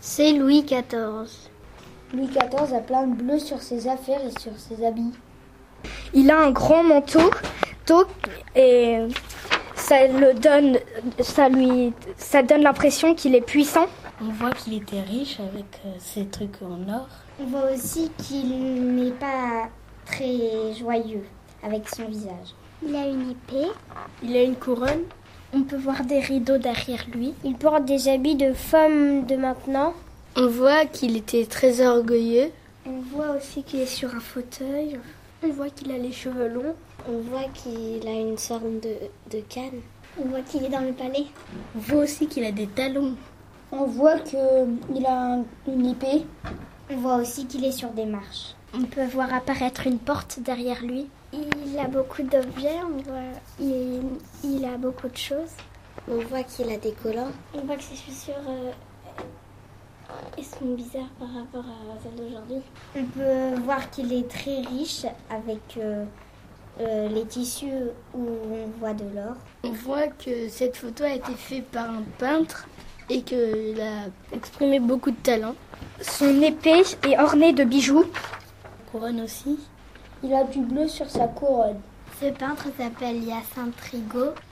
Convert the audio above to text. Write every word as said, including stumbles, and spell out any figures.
C'est Louis quatorze. Louis quatorze a plein de bleu sur ses affaires et sur ses habits. Il a un grand manteau et ça, le donne, ça, lui, ça donne l'impression qu'il est puissant. On voit qu'il était riche avec euh, ses trucs en or. On voit aussi qu'il n'est pas très joyeux avec son visage. Il a une épée. Il a une couronne. On peut voir des rideaux derrière lui. Il porte des habits de femme de maintenant. On voit qu'il était très orgueilleux. On voit aussi qu'il est sur un fauteuil. On voit qu'il a les cheveux longs. On voit qu'il a une sorte de, de canne. On voit qu'il est dans le palais. On voit aussi qu'il a des talons. On voit qu'il a un, une épée. On voit aussi qu'il est sur des marches. On peut voir apparaître une porte derrière lui. Il a beaucoup d'objets, on voit, il, il a beaucoup de choses. On voit qu'il a des collants. On voit que ses chaussures euh, elles sont bizarres par rapport à celles d'aujourd'hui. On peut voir qu'il est très riche avec euh, euh, les tissus où on voit de l'or. On voit que cette photo a été faite par un peintre et qu'il a exprimé beaucoup de talent. Son épée est ornée de bijoux. Couronne aussi. Il a du bleu sur sa couronne. Ce peintre s'appelle Hyacinthe Rigaud.